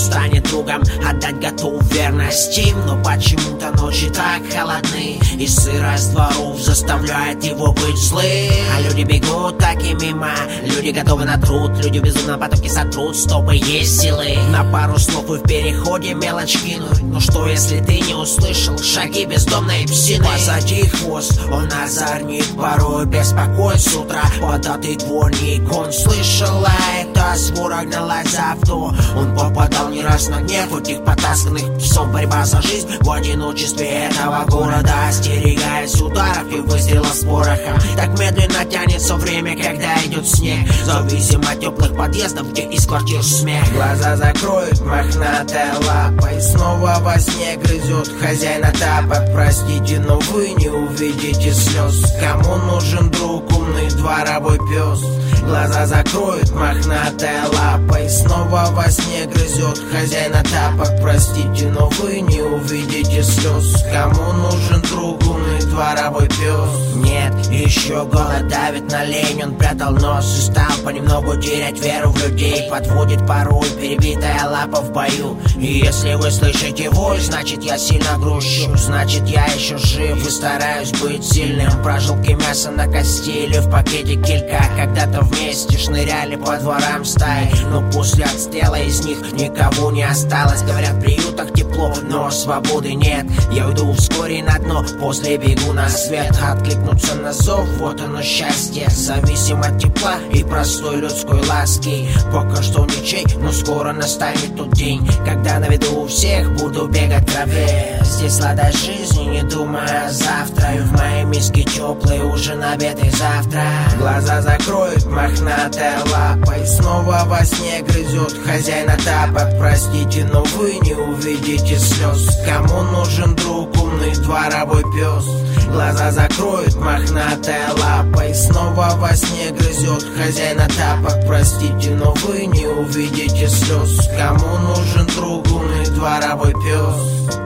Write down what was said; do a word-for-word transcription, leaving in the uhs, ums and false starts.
станет другом, отдать готов верность им. Но почему-то ночи так холодны, и сырость дворов заставляет его быть злым. А люди бегут так и мимо, люди готовы на труд, люди безумно потоки сотрут, стопы есть силы на пару слов и в переходе мелочь кинуть. Но что если ты не услышал шаги бездомной псины? Позади хвост, он озорник, порой беспокоит с утра. Податый дворник, он слышал, а эта свора гналась за авто. Он попадал не раз на гнев этих потасканных псов. Борьба за жизнь в одиночестве этого города, остерегаясь ударов и выстрелов с порохом. Так медленно тянется время, когда идет снег, зависим от теплых подъездов, где из квартир смех. Глаза закроет мохнатая лапа, и снова во сне грызет хозяина тапок. Простите, но вы не увидите слез. Кому нужен друг, умный дворовой пес? Глаза закроет мохнатая лапа, и снова во сне грызет хозяина тапок. Простите, но вы не увидите слез. Кому нужен друг, умный дворовой пес? Нет, еще голод давит на лень, он прятал нос и стал понемногу терять веру в людей. Подводит порой перебитая лапа в бою. И если вы слышите вой, значит я сильно грущу, значит я еще жив и стараюсь быть сильным. Прожилки мяса на кости или в пакете килька. Когда-то вместе шныряли по дворам стаи, но после отстрела из них никого не осталось. Говорят, в приютах тепло, но свободы нет. Я уйду вскоре на дно, после бегу на свет. Откликнуться на зов, вот оно счастье. Зависим от тепла и простой людской ласки. Пока что ничей, но скоро настанет тот день, когда на виду у всех буду бегать в траве. Здесь сладость жизни, не думая о завтра. И в моей миске теплый ужин, обед и завтра. Глаза закроет мохнатая лапа, и снова во сне грызет хозяина тапок. Простите, но вы не увидите слез. Кому нужен друг, умный дворовой пес? Глаза закроет мохнатая лапа, и снова во сне грызет хозяина тапок. Простите, но вы не увидите слез. Кому нужен друг, умный дворовой пес?